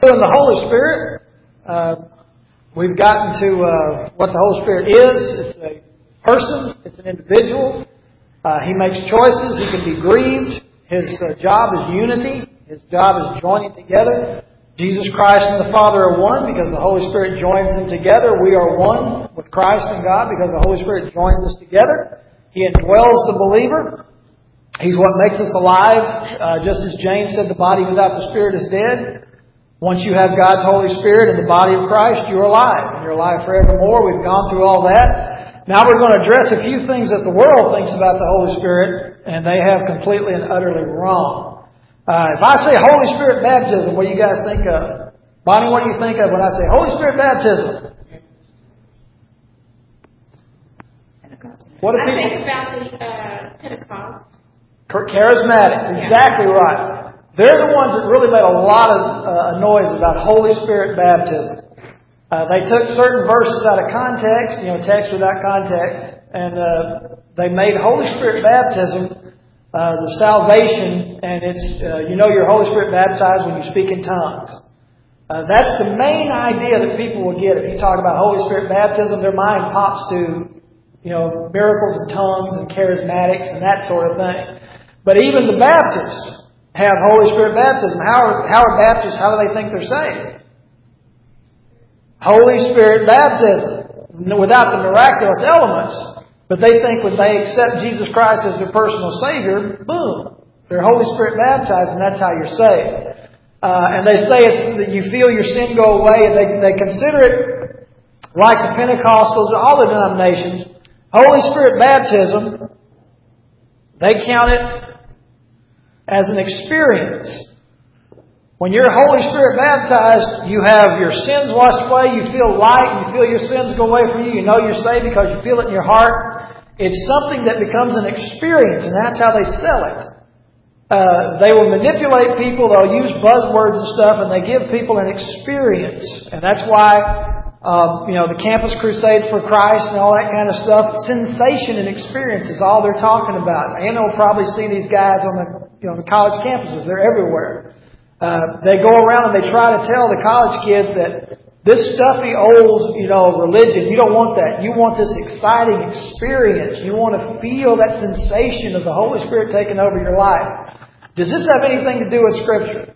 In the Holy Spirit, we've gotten to what the Holy Spirit is. It's a person. It's an individual. He makes choices. He can be grieved. His job is unity. His job is joining together. Jesus Christ and the Father are one because the Holy Spirit joins them together. We are one with Christ and God because the Holy Spirit joins us together. He indwells the believer. He's what makes us alive. Just as James said, the body without the Spirit is dead. Once you have God's Holy Spirit in the body of Christ, you're alive. And you're alive forevermore. We've gone through all that. Now we're going to address a few things that the world thinks about the Holy Spirit, and they have completely and utterly wrong. If I say Holy Spirit baptism, what do you guys think of? Bonnie, what do you think of when I say Holy Spirit baptism? What do people think about the Pentecost. Charismatics, exactly right. They're the ones that really made a lot of noise about Holy Spirit baptism. They took certain verses out of context, text without context, and they made Holy Spirit baptism the salvation, and it's you're Holy Spirit baptized when you speak in tongues. That's the main idea that people will get if you talk about Holy Spirit baptism. Their mind pops to miracles and tongues and charismatics and that sort of thing. But even the Baptists have Holy Spirit baptism. How are Baptists? How do they think they're saved? Holy Spirit baptism, without the miraculous elements. But they think when they accept Jesus Christ as their personal Savior, boom, they're Holy Spirit baptized, and that's how you're saved. And they say it's that you feel your sin go away, and they consider it like the Pentecostals, all the denominations. Holy Spirit baptism, they count it as an experience. When you're Holy Spirit baptized, you have your sins washed away, you feel light, and you feel your sins go away from you. You know you're saved because you feel it in your heart. It's something that becomes an experience, and that's how they sell it. They will manipulate people, they'll use buzzwords and stuff, and they give people an experience. And that's why the Campus Crusades for Christ and all that kind of stuff, sensation and experience is all they're talking about. And you'll probably see these guys on the college campuses. They're everywhere. They go around and they try to tell the college kids that this stuffy old, religion, you don't want that. You want this exciting experience. You want to feel that sensation of the Holy Spirit taking over your life. Does this have anything to do with Scripture?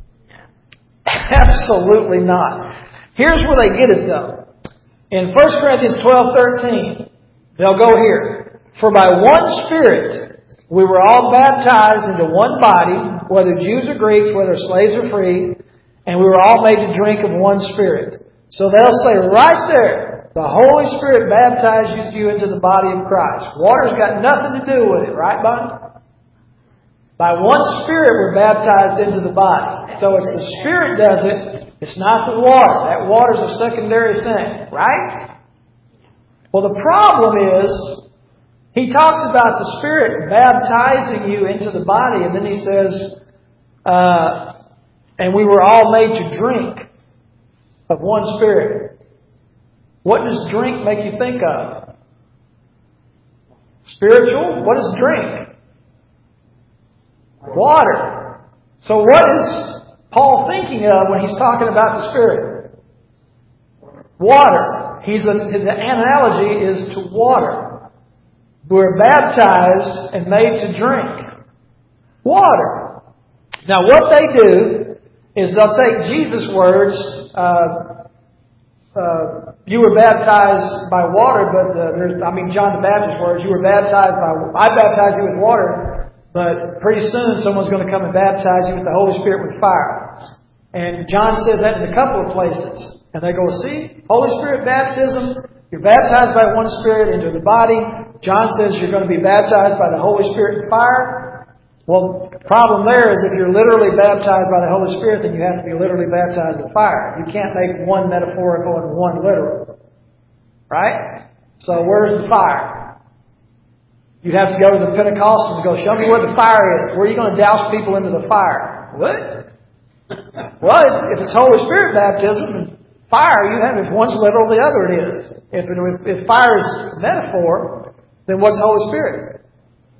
Absolutely not. Here's where they get it, though. In 1 Corinthians 12:13, they'll go here. For by one Spirit we were all baptized into one body, whether Jews or Greeks, whether slaves or free, and we were all made to drink of one Spirit. So they'll say right there, the Holy Spirit baptizes you into the body of Christ. Water's got nothing to do with it, right, Bonnie? By one Spirit we're baptized into the body. So it's the Spirit does it. It's not the water. That water's a secondary thing, right? Well, the problem is, he talks about the Spirit baptizing you into the body, and then he says, and we were all made to drink of one Spirit. What does drink make you think of? Spiritual? What is drink? Water. So what is Paul thinking of when he's talking about the Spirit? Water. His analogy is to water. We're baptized and made to drink water. Now what they do is they'll take Jesus' words, you were baptized by water, but John the Baptist's words, I baptize you with water, but pretty soon someone's going to come and baptize you with the Holy Spirit with fire. And John says that in a couple of places. And they go, see, Holy Spirit baptism, you're baptized by one Spirit into the body. John says you're going to be baptized by the Holy Spirit in fire. Well, the problem there is if you're literally baptized by the Holy Spirit, then you have to be literally baptized with fire. You can't make one metaphorical and one literal. Right? So where's the fire? You'd have to go to the Pentecostals and go, show me where the fire is. Where are you going to douse people into the fire? What? Well, if it's Holy Spirit baptism and fire, you have if one's literal, the other it is. If fire is a metaphor, then what's Holy Spirit?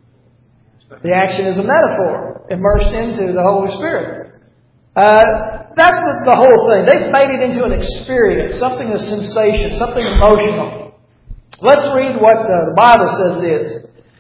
The action is a metaphor immersed into the Holy Spirit. that's the whole thing. They've made it into an experience, something a sensation, something emotional. Let's read what the Bible says it is.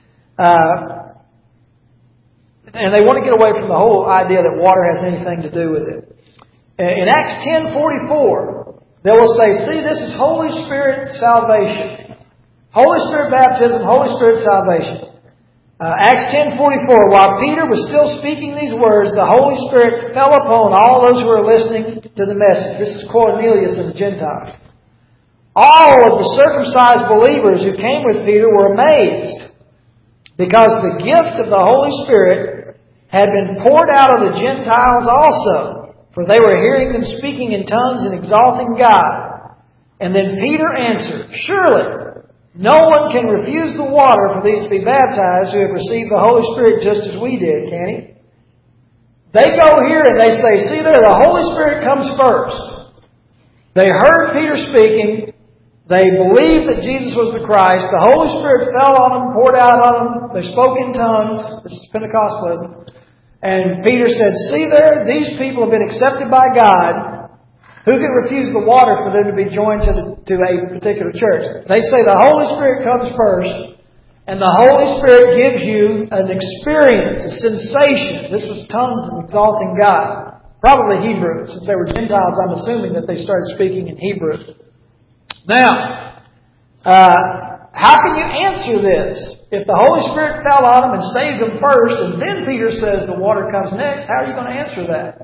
And they want to get away from the whole idea that water has anything to do with it. In Acts 10:44, they will say, see, this is Holy Spirit salvation. Holy Spirit baptism, Holy Spirit salvation. Acts 10:44, while Peter was still speaking these words, the Holy Spirit fell upon all those who were listening to the message. This is Cornelius and the Gentiles. All of the circumcised believers who came with Peter were amazed because the gift of the Holy Spirit had been poured out on the Gentiles also, for they were hearing them speaking in tongues and exalting God. And then Peter answered, surely no one can refuse the water for these to be baptized who have received the Holy Spirit just as we did, can he? They go here and they say, see there, the Holy Spirit comes first. They heard Peter speaking. They believed that Jesus was the Christ. The Holy Spirit fell on them, poured out on them. They spoke in tongues. This is Pentecostalism. And Peter said, see there, these people have been accepted by God. Who can refuse the water for them to be joined to a particular church? They say the Holy Spirit comes first. And the Holy Spirit gives you an experience, a sensation. This was tongues and exalting God. Probably Hebrew. Since they were Gentiles, I'm assuming that they started speaking in Hebrew. Now, how can you answer this? If the Holy Spirit fell on them and saved them first, and then Peter says the water comes next, how are you going to answer that?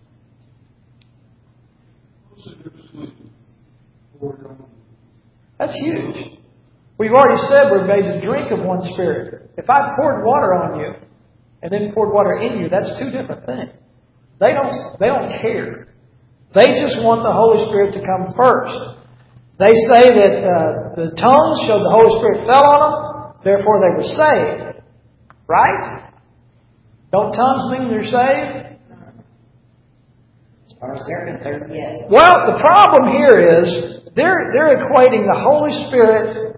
That's huge. We've already said we're made to drink of one Spirit. If I poured water on you and then poured water in you, that's two different things. They don't care. They just want the Holy Spirit to come first. They say that the tongues showed the Holy Spirit fell on them, therefore they were saved. Right? Don't tongues mean they're saved? As far as they're concerned, yes. Well, the problem here is they're equating the Holy Spirit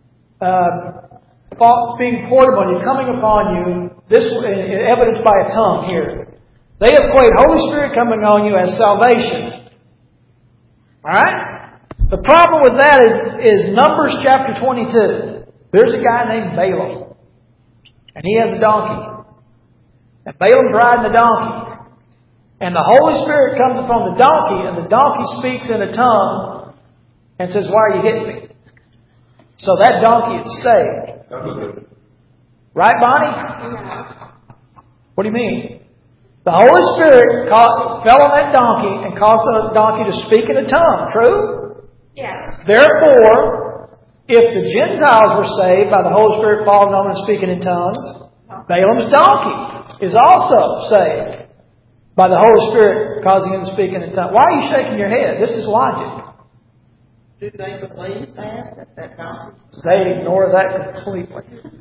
being poured upon you, coming upon you, this evidenced by a tongue here. They equate Holy Spirit coming on you as salvation. Alright? The problem with that is Numbers chapter 22. There's a guy named Balaam. And he has a donkey. And Balaam's riding the donkey. And the Holy Spirit comes upon the donkey, and the donkey speaks in a tongue and says, why are you hitting me? So that donkey is saved. Right, Bonnie? What do you mean? The Holy Spirit fell on that donkey and caused the donkey to speak in a tongue. True? Yeah. Therefore, if the Gentiles were saved by the Holy Spirit falling on them and speaking in tongues, Balaam's donkey is also saved by the Holy Spirit causing him to speak in tongues. Why are you shaking your head? This is logic. Do they believe that donkey? They ignore that completely.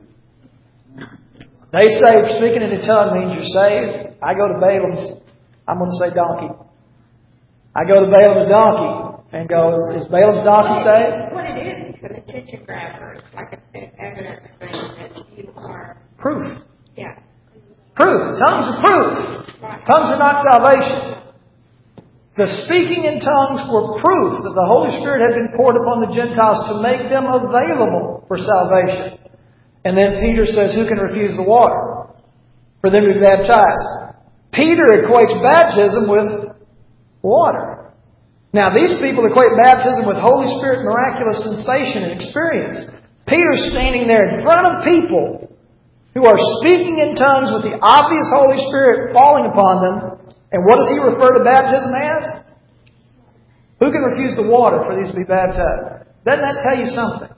They say speaking in a tongue means you're saved. I go to Balaam's, I'm going to say donkey. I go to Balaam's donkey and go, is Balaam's donkey saved? What it is, it's an attention grabber. It's like an evidence thing that you are... Proof. Yeah. Proof. Tongues are proof. Right. Tongues are not salvation. The speaking in tongues were proof that the Holy Spirit had been poured upon the Gentiles to make them available for salvation. And then Peter says, who can refuse the water for them to be baptized? Peter equates baptism with water. Now, these people equate baptism with Holy Spirit miraculous sensation and experience. Peter's standing there in front of people who are speaking in tongues with the obvious Holy Spirit falling upon them. And what does he refer to baptism as? Who can refuse the water for these to be baptized? Doesn't that tell you something?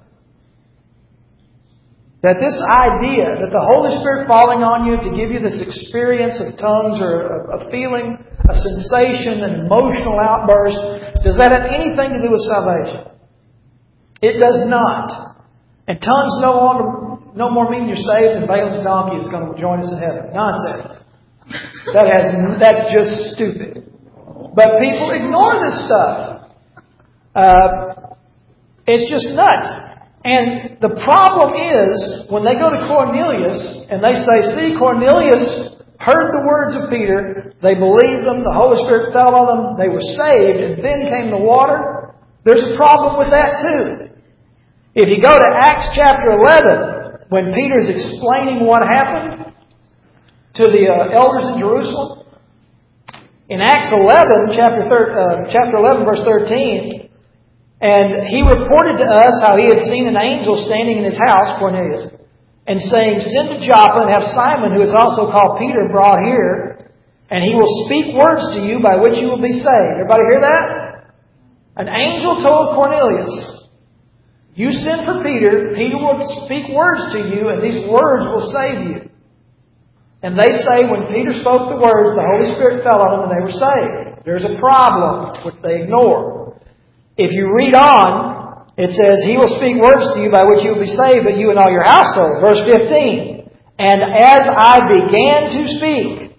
That this idea that the Holy Spirit falling on you to give you this experience of tongues or a feeling, a sensation, an emotional outburst, does that have anything to do with salvation? It does not. And tongues no more mean you're saved than Balaam's donkey is going to join us in heaven. Nonsense. That's just stupid. But people ignore this stuff. It's just nuts. And the problem is, when they go to Cornelius and they say, see, Cornelius heard the words of Peter, they believed them, the Holy Spirit fell on them, they were saved, and then came the water. There's a problem with that too. If you go to Acts chapter 11, when Peter's explaining what happened to the elders in Jerusalem, in Acts 11, chapter 11, verse 13, and he reported to us how he had seen an angel standing in his house, Cornelius, and saying, "Send to Joppa and have Simon, who is also called Peter, brought here, and he will speak words to you by which you will be saved." Everybody hear that? An angel told Cornelius, "You send for Peter, Peter will speak words to you, and these words will save you." And they say when Peter spoke the words, the Holy Spirit fell on them and they were saved. There's a problem which they ignore. If you read on, it says, "He will speak words to you by which you will be saved, but you and all your household." Verse 15. "And as I began to speak,"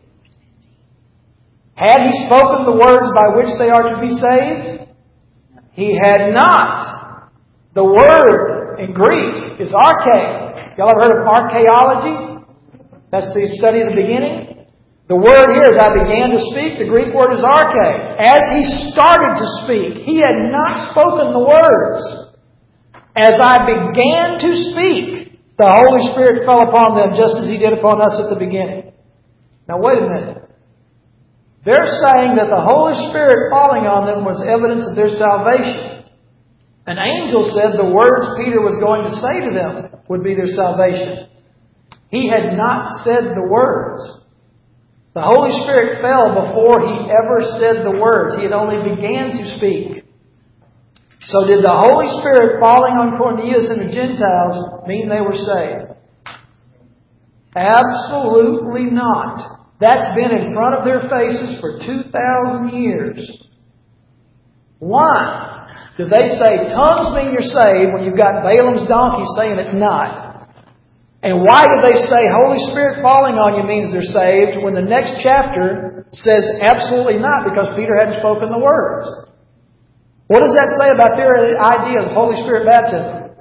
had he spoken the words by which they are to be saved? He had not. The word in Greek is arche. Y'all ever heard of archaeology? That's the study of the beginning. The word here is "I began to speak." The Greek word is arche. As he started to speak, he had not spoken the words. As I began to speak, the Holy Spirit fell upon them just as He did upon us at the beginning. Now wait a minute. They're saying that the Holy Spirit falling on them was evidence of their salvation. An angel said the words Peter was going to say to them would be their salvation. He had not said the words. The Holy Spirit fell before He ever said the words. He had only began to speak. So did the Holy Spirit falling on Cornelius and the Gentiles mean they were saved? Absolutely not. That's been in front of their faces for 2,000 years. Why? Do they say tongues mean you're saved when you've got Balaam's donkey saying it's not? And why do they say Holy Spirit falling on you means they're saved when the next chapter says absolutely not because Peter hadn't spoken the words? What does that say about their idea of Holy Spirit baptism?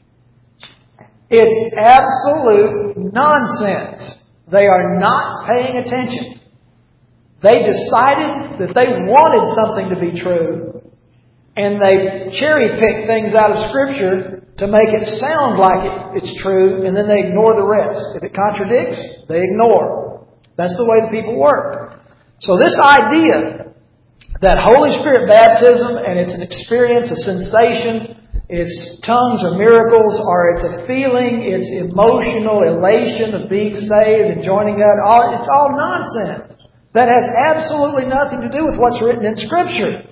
It's absolute nonsense. They are not paying attention. They decided that they wanted something to be true, and they cherry-pick things out of Scripture to make it sound like it's true, and then they ignore the rest. If it contradicts, they ignore. That's the way the people work. So this idea that Holy Spirit baptism, and it's an experience, a sensation, it's tongues or miracles, or it's a feeling, it's emotional elation of being saved and joining God, it's all nonsense. That has absolutely nothing to do with what's written in Scripture.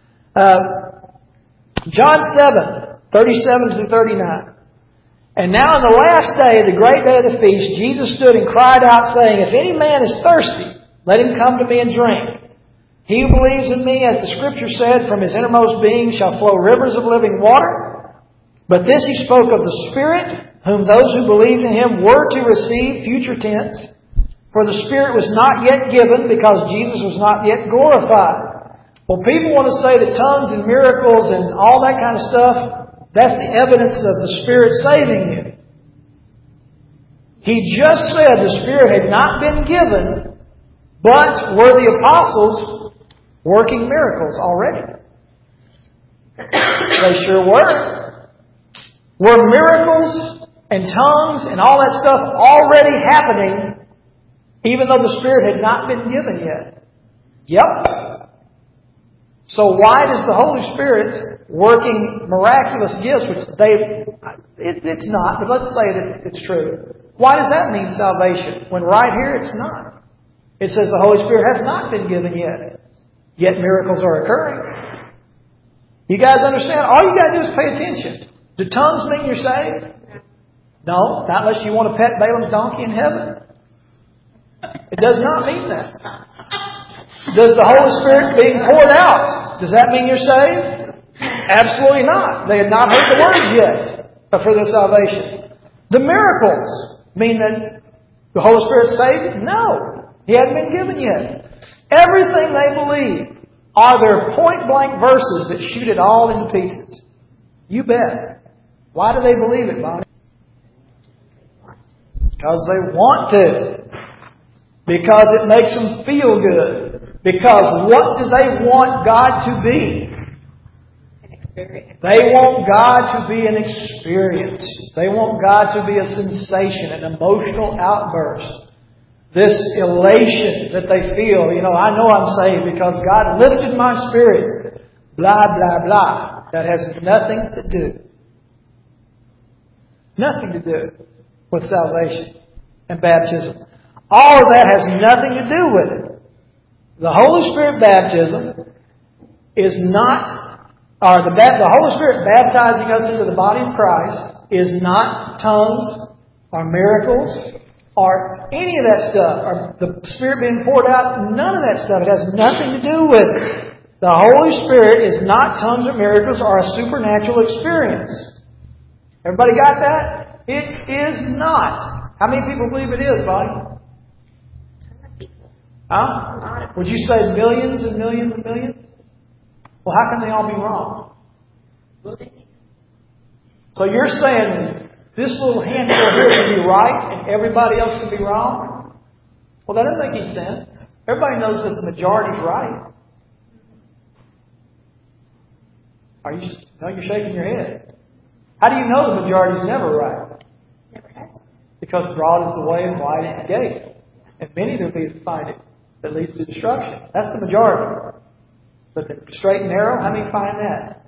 John 7:37 through 39. "And now in the last day, the great day of the feast, Jesus stood and cried out, saying, 'If any man is thirsty, let him come to me and drink. He who believes in me, as the Scripture said, from his innermost being shall flow rivers of living water.' But this he spoke of the Spirit, whom those who believed in Him were to receive," future tense, "for the Spirit was not yet given, because Jesus was not yet glorified." Well, people want to say that tongues and miracles and all that kind of stuff, that's the evidence of the Spirit saving you. He just said the Spirit had not been given, but were the apostles working miracles already? They sure were. Were miracles and tongues and all that stuff already happening, even though the Spirit had not been given yet? Yep. So why does the Holy Spirit working miraculous gifts, which it's not, but let's say that it's true. Why does that mean salvation? When right here it's not. It says the Holy Spirit has not been given yet. Yet miracles are occurring. You guys understand? All you got to do is pay attention. Do tongues mean you're saved? No, not unless you want to pet Balaam's donkey in heaven. It does not mean that. Does the Holy Spirit being poured out, does that mean you're saved? Absolutely not. They had not heard the word yet for their salvation. The miracles mean that the Holy Spirit saved? No. He hadn't been given yet. Everything they believe are their point-blank verses that shoot it all into pieces. You bet. Why do they believe it, Bonnie? Because they want to. Because it makes them feel good. Because what do they want God to be? An experience. They want God to be an experience. They want God to be a sensation, an emotional outburst. This elation that they feel, I know I'm saved because God lifted my spirit. Blah, blah, blah. That has nothing to do. Nothing to do with salvation and baptism. All of that has nothing to do with it. The Holy Spirit baptism is not, or the Holy Spirit baptizing us into the body of Christ is not tongues or miracles or any of that stuff, or the Spirit being poured out. None of that stuff. It has nothing to do with it. The Holy Spirit is not tongues or miracles or a supernatural experience. Everybody got that? It is not. How many people believe it is, buddy? Huh? Would you say millions and millions and millions? Well, how can they all be wrong? So you're saying this little handful here can be right and everybody else can be wrong? Well, that doesn't make any sense. Everybody knows that the majority is right. You're shaking your head. How do you know the majority is never right? Never has. Because broad is the way and wide is the gate. And many there be to find it that leads to destruction. That's the majority. But the straight and narrow, how many find that?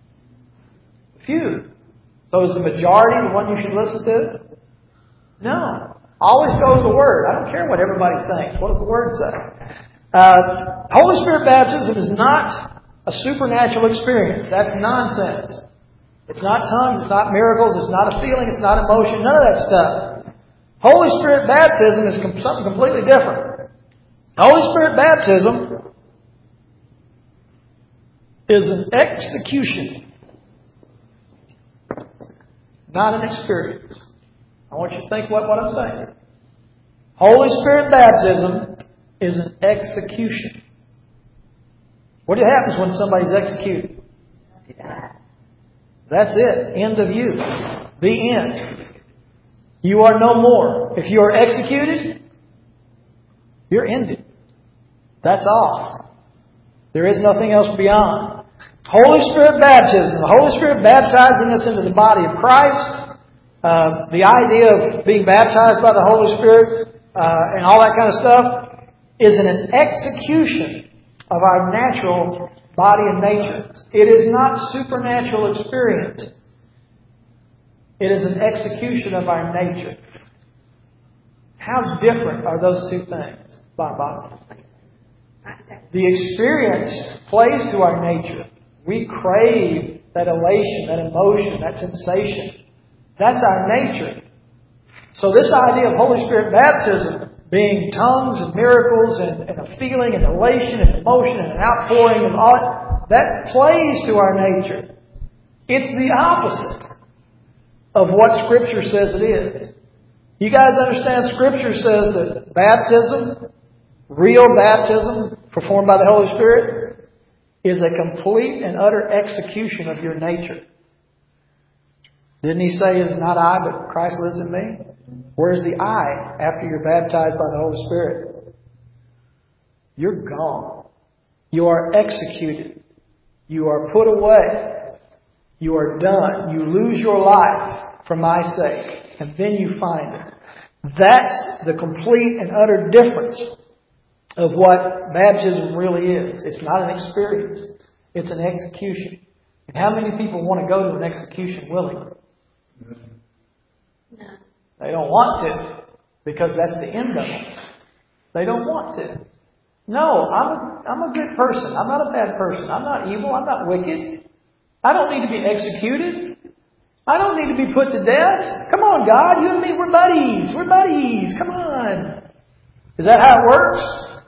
Few. So is the majority the one you should listen to? No. Always go to the Word. I don't care what everybody thinks. What does the Word say? Holy Spirit baptism is not a supernatural experience. That's nonsense. It's not tongues, it's not miracles, it's not a feeling, it's not emotion, none of that stuff. Holy Spirit baptism is something completely different. Holy Spirit baptism is an execution, not an experience. I want you to think what I'm saying. Holy Spirit baptism is an execution. What happens when somebody's executed? That's it. End of you. The end. You are no more. If you are executed, you're ended. That's all. There is nothing else beyond. Holy Spirit baptism. The Holy Spirit baptizing us into the body of Christ. The idea of being baptized by the Holy Spirit and all that kind of stuff is an execution of our natural body and nature. It is not supernatural experience. It is an execution of our nature. How different are those two things, Bob? The experience plays to our nature. We crave that elation, that emotion, that sensation. That's our nature. So this idea of Holy Spirit baptism being tongues and miracles and a feeling and elation and emotion and an outpouring of all that plays to our nature. It's the opposite of what Scripture says it is. You guys understand Scripture says that baptism, real baptism performed by the Holy Spirit, is a complete and utter execution of your nature. Didn't He say, "It's not I, but Christ lives in me"? Where's the I after you're baptized by the Holy Spirit? You're gone. You are executed. You are put away. You are done. You lose your life for my sake. And then you find it. That's the complete and utter difference of what baptism really is. It's not an experience. It's an execution. And how many people want to go to an execution willingly? No. They don't want to, because that's the end of it. They don't want to. No, I'm a good person. I'm not a bad person. I'm not evil. I'm not wicked. I don't need to be executed. I don't need to be put to death. Come on, God. You and me, we're buddies. We're buddies. Come on. Is that how it works?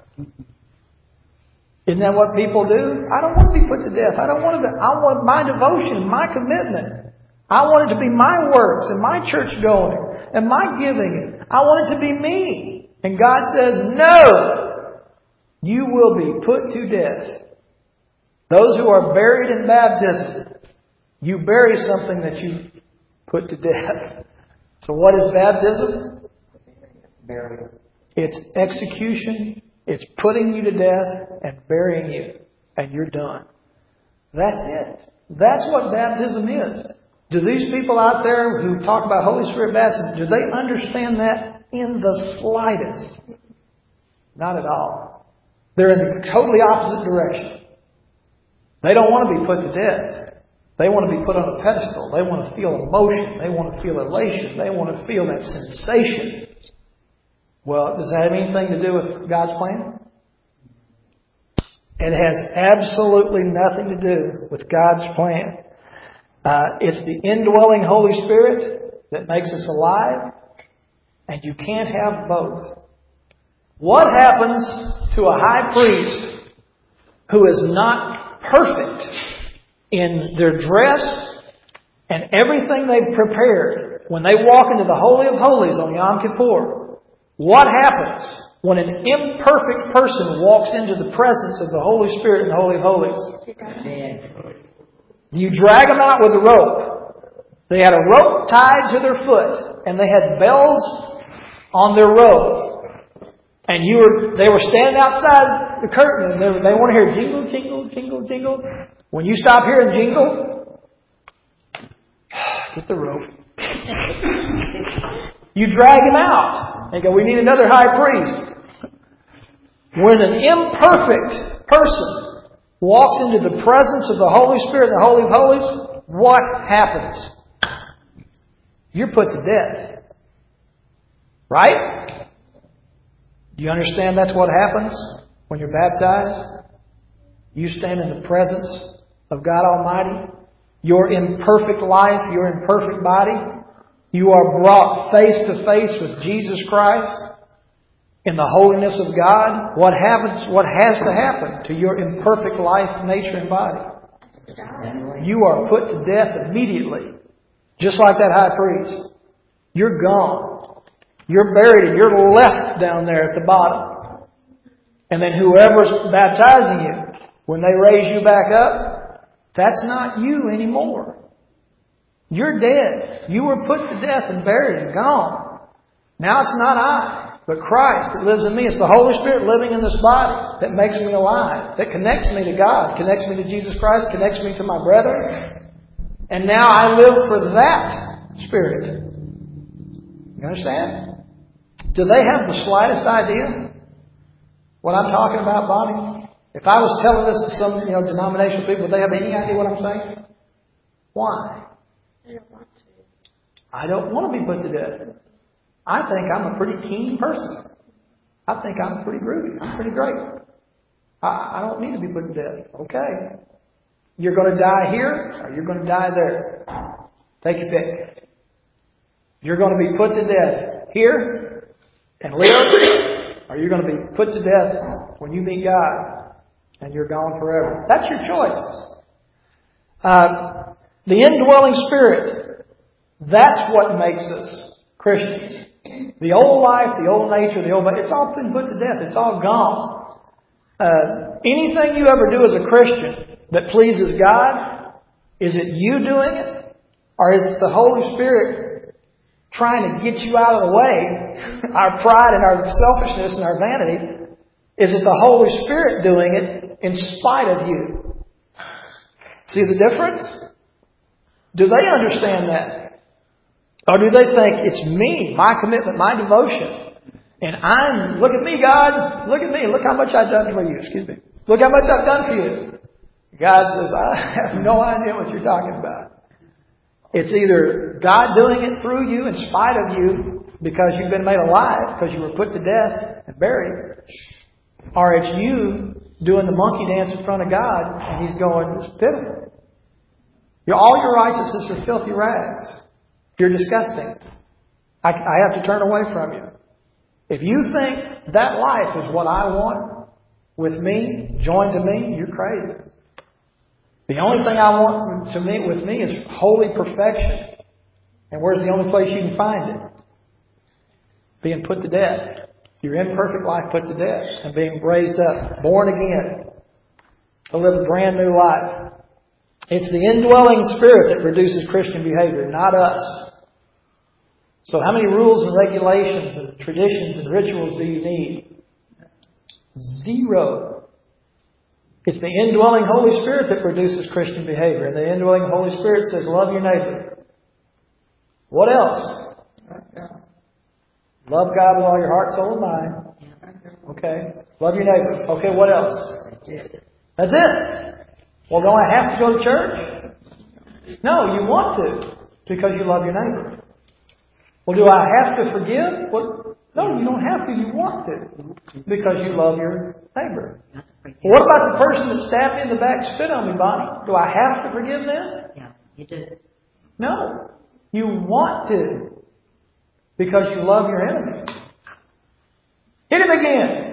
Isn't that what people do? I don't want to be put to death. I want my devotion, my commitment. I want it to be my works and my church going and my giving. I want it to be me. And God says, no, you will be put to death. Those who are buried in baptism, you bury something that you put to death. So what is baptism? Burial. It's execution. It's putting you to death and burying you. And you're done. That's it. That's what baptism is. Do these people out there who talk about Holy Spirit baptism, do they understand that in the slightest? Not at all. They're in the totally opposite direction. They don't want to be put to death. They want to be put on a pedestal. They want to feel emotion. They want to feel elation. They want to feel that sensation. Well, does that have anything to do with God's plan? It has absolutely nothing to do with God's plan. It's the indwelling Holy Spirit that makes us alive, and you can't have both. What happens to a high priest who is not perfect in their dress and everything they've prepared when they walk into the Holy of Holies on Yom Kippur? What happens when an imperfect person walks into the presence of the Holy Spirit in the Holy of Holies? You drag them out with a rope. They had a rope tied to their foot, and they had bells on their robe. And they were standing outside the curtain, and they want to hear jingle, jingle, jingle, jingle. When you stop hearing jingle, get the rope. You drag him out. They go, we need another high priest. When an imperfect person walks into the presence of the Holy Spirit in the Holy of Holies, what happens? You're put to death. Right? Do you understand that's what happens when you're baptized? You stand in the presence of God Almighty. Your imperfect life, your imperfect body. You are brought face to face with Jesus Christ in the holiness of God. What happens? What has to happen to your imperfect life, nature, and body? You are put to death immediately. Just like that high priest. You're gone. You're buried and you're left down there at the bottom. And then whoever's baptizing you, when they raise you back up, that's not you anymore. You're dead. You were put to death and buried and gone. Now it's not I, but Christ that lives in me. It's the Holy Spirit living in this body that makes me alive, that connects me to God, connects me to Jesus Christ, connects me to my brethren. And now I live for that Spirit. You understand? Do they have the slightest idea what I'm talking about, Bonnie? If I was telling this to some denominational people, would they have any idea what I'm saying? Why? I don't want to be put to death. I think I'm a pretty keen person. I think I'm pretty groovy. I'm pretty great. I don't need to be put to death. Okay. You're going to die here or you're going to die there. Take your pick. You're going to be put to death here and live, or you're going to be put to death when you meet God and you're gone forever. That's your choices. The indwelling Spirit, that's what makes us Christians. The old life, the old nature, it's all been put to death. It's all gone. Anything you ever do as a Christian that pleases God, is it you doing it? Or is it the Holy Spirit trying to get you out of the way? Our pride and our selfishness and our vanity. Is it the Holy Spirit doing it in spite of you? See the difference? Do they understand that? Or do they think it's me, my commitment, my devotion? And look at me, God. Look at me. Look how much I've done for you. Excuse me. Look how much I've done for you. God says, I have no idea what you're talking about. It's either God doing it through you in spite of you because you've been made alive, because you were put to death and buried. Or it's you doing the monkey dance in front of God and He's going, it's pitiful. All your righteousness are filthy rags. You're disgusting. I have to turn away from you. If you think that life is what I want with me, joined to me, you're crazy. The only thing I want to meet with me is holy perfection. And where's the only place you can find it? Being put to death. Your imperfect life put to death. And being raised up, born again, to live a brand new life. It's the indwelling Spirit that produces Christian behavior, not us. So how many rules and regulations and traditions and rituals do you need? 0. It's the indwelling Holy Spirit that produces Christian behavior. And the indwelling Holy Spirit says, love your neighbor. What else? Love God with all your heart, soul, and mind. Okay. Love your neighbor. Okay, what else? That's it. Well, don't I have to go to church? No, you want to because you love your neighbor. Well, do I have to forgive? Well, no, you don't have to. You want to because you love your neighbor. Well, what about the person that stabbed me in the back, spit on me, Bonnie? Do I have to forgive them? Yeah, you do. No, you want to because you love your enemy. Hit him again.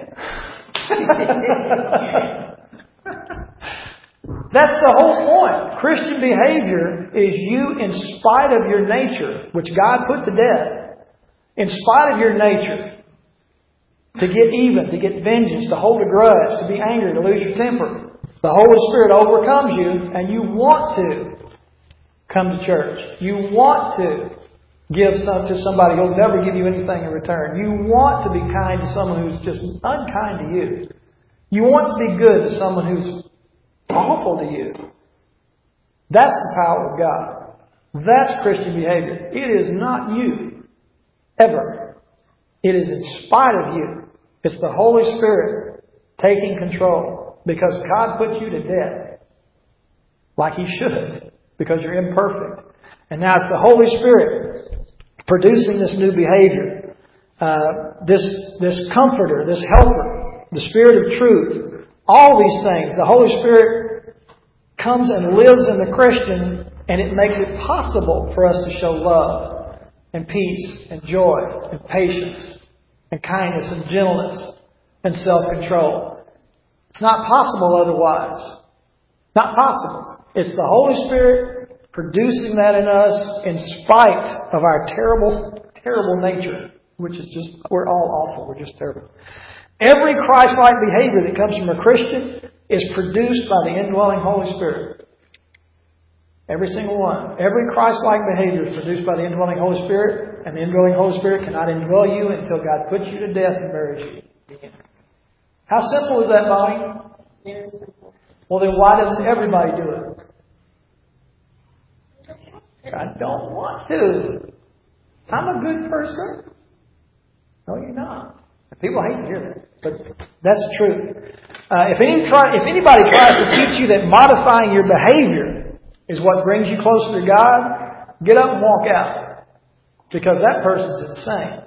That's the whole point. Christian behavior is you, in spite of your nature, which God put to death, in spite of your nature, to get even, to get vengeance, to hold a grudge, to be angry, to lose your temper. The Holy Spirit overcomes you, and you want to come to church. You want to give some to somebody who'll never give you anything in return. You want to be kind to someone who's just unkind to you. You want to be good to someone who's awful to you. That's the power of God. That's Christian behavior. It is not you. Ever. It is in spite of you. It's the Holy Spirit taking control. Because God put you to death. Like He should. Because you're imperfect. And now it's the Holy Spirit producing this new behavior. This comforter, this helper, the Spirit of truth. All these things. The Holy Spirit comes and lives in the Christian, and it makes it possible for us to show love and peace and joy and patience and kindness and gentleness and self-control. It's not possible otherwise. Not possible. It's the Holy Spirit producing that in us in spite of our terrible, terrible nature, which is just, we're all awful. We're just terrible. Every Christ-like behavior that comes from a Christian is produced by the indwelling Holy Spirit. Every single one. Every Christ-like behavior is produced by the indwelling Holy Spirit, and the indwelling Holy Spirit cannot indwell you until God puts you to death and buries you. How simple is that, Bonnie? Very simple. Well, then why doesn't everybody do it? I don't want to. I'm a good person. No, you're not. People hate to hear that, but that's the truth. If anybody tries to teach you that modifying your behavior is what brings you closer to God, get up and walk out. Because that person's insane.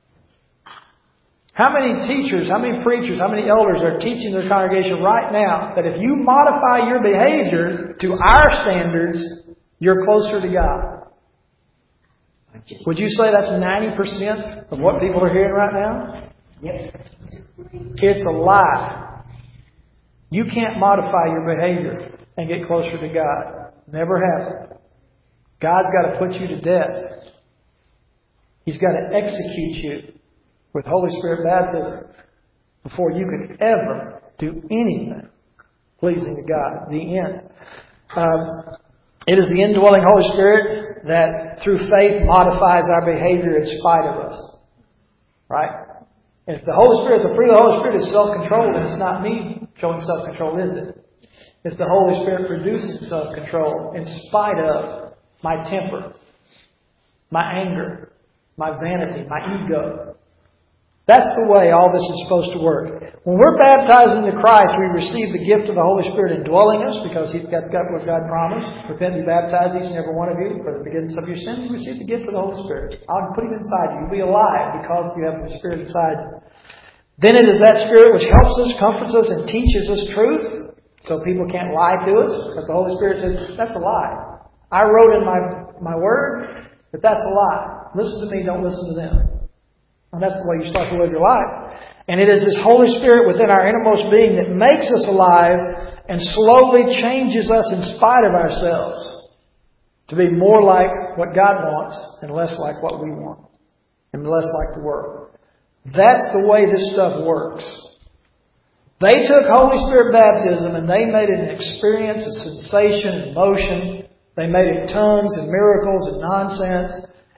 How many teachers, how many preachers, how many elders are teaching their congregation right now that if you modify your behavior to our standards, you're closer to God? Would you say that's 90% of what people are hearing right now? Yep. It's a lie. You can't modify your behavior and get closer to God. Never happened. God's got to put you to death. He's got to execute you with Holy Spirit baptism before you could ever do anything pleasing to God. The end. It is the indwelling Holy Spirit that through faith modifies our behavior in spite of us. Right? And if the Holy Spirit, the fruit of the Holy Spirit is self-control, then it's not me showing self-control, is it? It's the Holy Spirit producing self-control in spite of my temper, my anger, my vanity, my ego. That's the way all this is supposed to work. When we're baptized into Christ, we receive the gift of the Holy Spirit indwelling us because He's got what God promised. Repent and be baptized, each and every one of you, for the forgiveness of your sins. You receive the gift of the Holy Spirit. I'll put Him inside you. You'll be alive because you have the Spirit inside you. Then it is that Spirit which helps us, comforts us, and teaches us truth. So people can't lie to us. But the Holy Spirit says, that's a lie. I wrote in my word, but that's a lie. Listen to me, don't listen to them. And that's the way you start to live your life. And it is this Holy Spirit within our innermost being that makes us alive and slowly changes us in spite of ourselves to be more like what God wants and less like what we want and less like the world. That's the way this stuff works. They took Holy Spirit baptism and they made it an experience, a sensation, an emotion. They made it tongues and miracles and nonsense.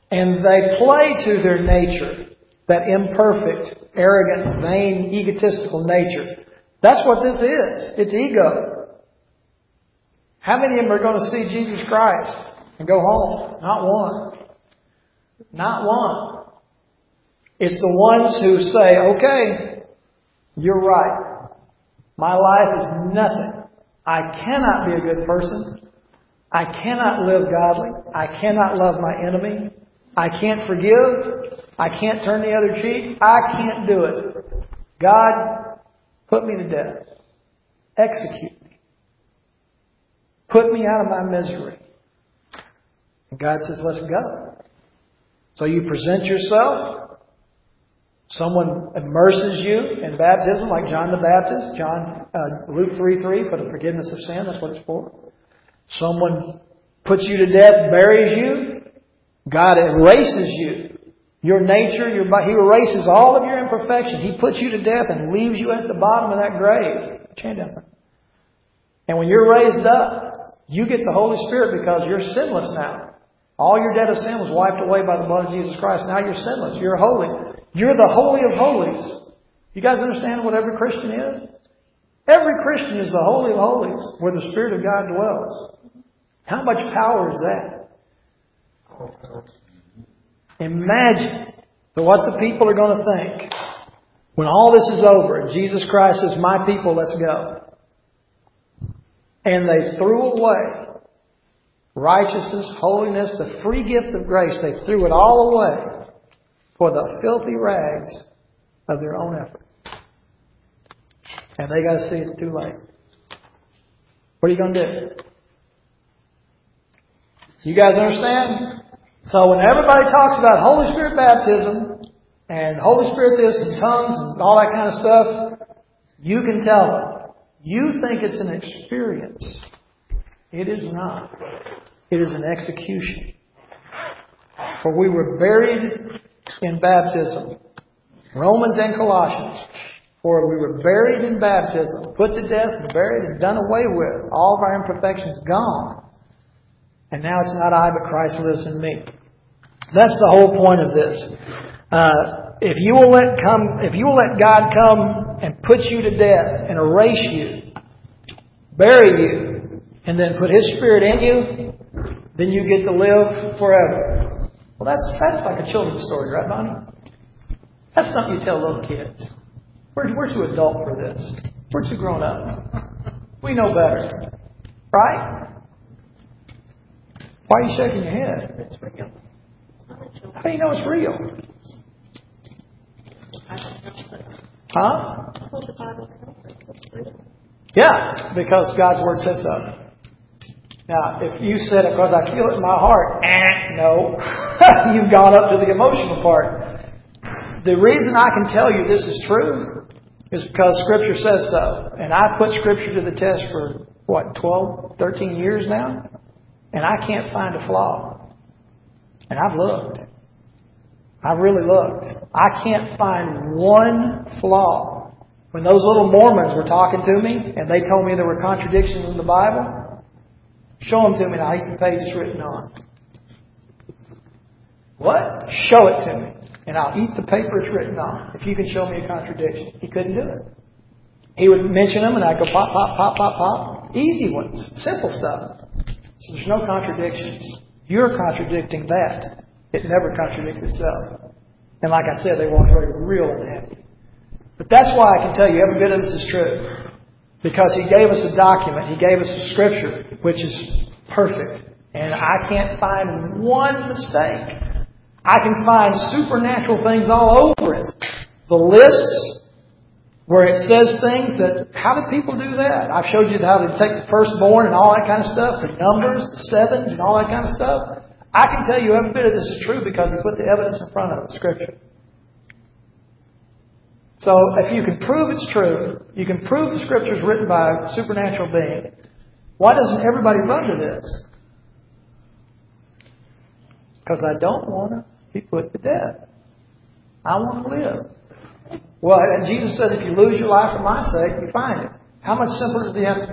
And they play to their nature, that imperfect, arrogant, vain, egotistical nature. That's what this is. It's ego. How many of them are going to see Jesus Christ and go home? Not one. Not one. It's the ones who say, okay, you're right. My life is nothing. I cannot be a good person. I cannot live godly. I cannot love my enemy. I can't forgive. I can't turn the other cheek. I can't do it. God, put me to death. Execute me. Put me out of my misery. And God says, let's go. So you present yourself. Someone immerses you in baptism like John the Baptist. Luke 3:3 for the forgiveness of sin. That's what it's for. Someone puts you to death, buries you. God erases you. Your nature, He erases all of your imperfection. He puts you to death and leaves you at the bottom of that grave. And when you're raised up, you get the Holy Spirit because you're sinless now. All your debt of sin was wiped away by the blood of Jesus Christ. Now you're sinless. You're holy. You're the Holy of Holies. You guys understand what every Christian is? Every Christian is the Holy of Holies, where the Spirit of God dwells. How much power is that? Imagine what the people are going to think when all this is over and Jesus Christ says, my people, let's go. And they threw away righteousness, holiness, the free gift of grace. They threw it all away for the filthy rags of their own effort. And they got to see it's too late. What are you going to do? You guys understand? So when everybody talks about Holy Spirit baptism and Holy Spirit this and tongues and all that kind of stuff, you can tell them. You think it's an experience. It is not. It is an execution. For we were buried in baptism. Romans and Colossians. For we were buried in baptism, put to death and buried and done away with. All of our imperfections gone. And now it's not I, but Christ lives in me. That's the whole point of this. If you will let God come and put you to death and erase you, bury you, and then put His Spirit in you, then you get to live forever. Well, that's like a children's story, right, Bonnie? That's something you tell little kids. We're too adult for this. We're too grown up. We know better. Right? Why are you shaking your head? It's real. How do you know it's real? Huh? That's what the Bible tells us. It's real. Yeah, because God's Word says so. Now, if you said it because I feel it in my heart, no. You've gone up to the emotional part. The reason I can tell you this is true is because Scripture says so. And I've put Scripture to the test for, 12, 13 years now? And I can't find a flaw. And I've looked. I've really looked. I can't find one flaw. When those little Mormons were talking to me and they told me there were contradictions in the Bible, show them to me and I'll eat the page it's written on. What? Show it to me and I'll eat the paper it's written on. If you can show me a contradiction. He couldn't do it. He would mention them and I'd go pop, pop, pop, pop, pop. Easy ones. Simple stuff. So there's no contradictions. You're contradicting that. It never contradicts itself. And like I said, they walk away real unhappy. But that's why I can tell you every bit of this is true. Because He gave us a document. He gave us a Scripture, which is perfect. And I can't find one mistake. I can find supernatural things all over it. The lists where it says things that, how did people do that? I've showed you how they take the firstborn and all that kind of stuff, the numbers, the sevens and all that kind of stuff. I can tell you every bit of this is true because He put the evidence in front of it, Scripture. So if you can prove it's true, you can prove the Scripture is written by a supernatural being, why doesn't everybody run to this? Because I don't want to be put to death. I want to live. Well, and Jesus said, if you lose your life for my sake, you find it. How much simpler does He have to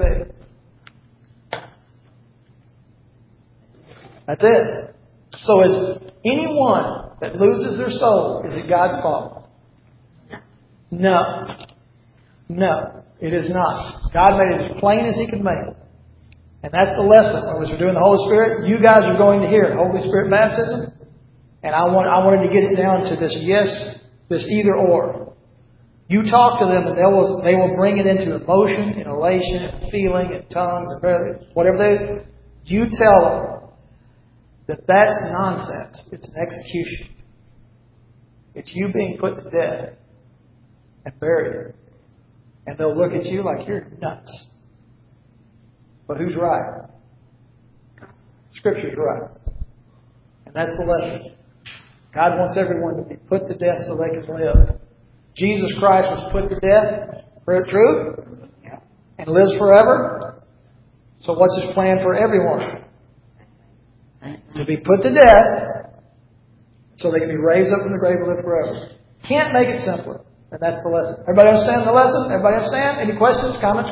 be? That's it. So anyone that loses their soul, is it God's fault? No. No, it is not. God made it as plain as He could make it. And that's the lesson. When we're doing the Holy Spirit, you guys are going to hear Holy Spirit baptism. And I wanted to get it down to this yes, this either or. You talk to them and they will bring it into emotion and elation and feeling and tongues and whatever you tell them that that's nonsense. It's an execution. It's you being put to death and buried. And they'll look at you like you're nuts. But who's right? Scripture's right. And that's the lesson. God wants everyone to be put to death so they can live. Jesus Christ was put to death. True? And lives forever. So what's His plan for everyone? To be put to death so they can be raised up from the grave and live forever. Can't make it simpler. And that's the lesson. Everybody understand the lesson? Everybody understand? Any questions, comments?